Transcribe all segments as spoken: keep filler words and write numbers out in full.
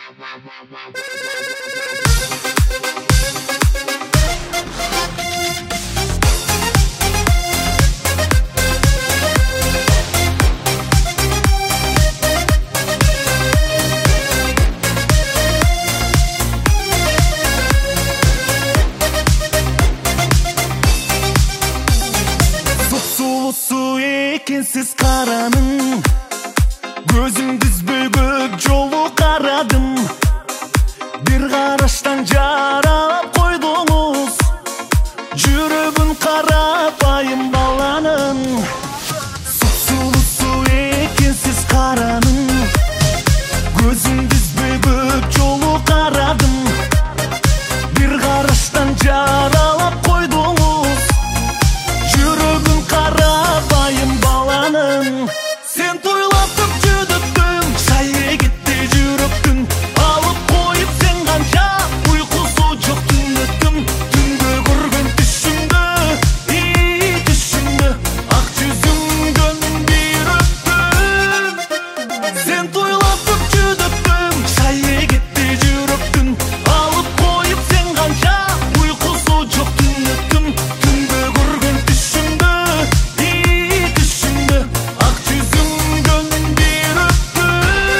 Su ekensiz karanın, gözüm düzbü gök jolu karadım. Bir karıştan jarap koydunuz, жүрөгүн карапайым баланын. Сусулу su ekensiz karanın, gözüm düzbü gök jolu karadım. Bir karıştan jaralap koydunuz, жүрөгүн карабайым баланын. Sen тойлатып жүдүктүң, шайы кетти жүрөктүн. Алып коюп сен канча, уйкусу жок түн өттүм. Түндө көргөн түшүмдө, и түшүмдө ак жүзүңдөн бир өттүм. Sen тойлатып жүдүктүң, шайы кетти жүрөктүн. Алып коюп сен канча, уйкусу жок түн өттүм. Түндө көргөн түшүмдө, и түшүмдө ак жүзүңдөн бир өттүм.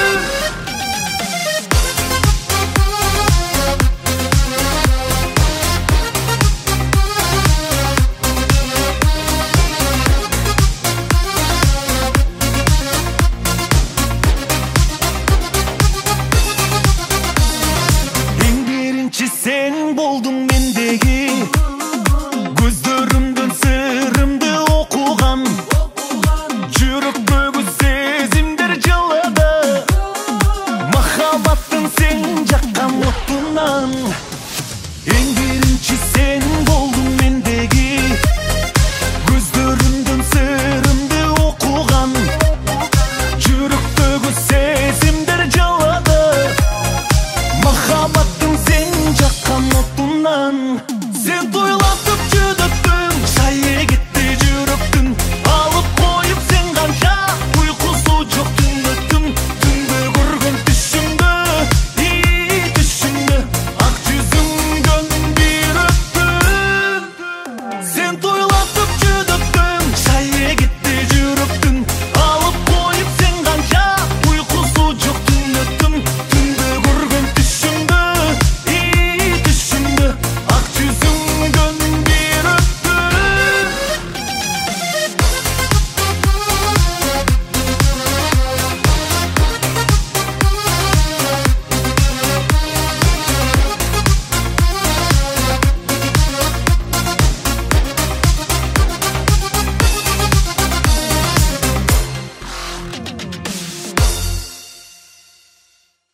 Эң биринчи сен болдуң мендеги, көздөрүмдөн сырымды окуган. Жүрөктөгү сезимдер жылады, махаббаттын сен жаккан отунан.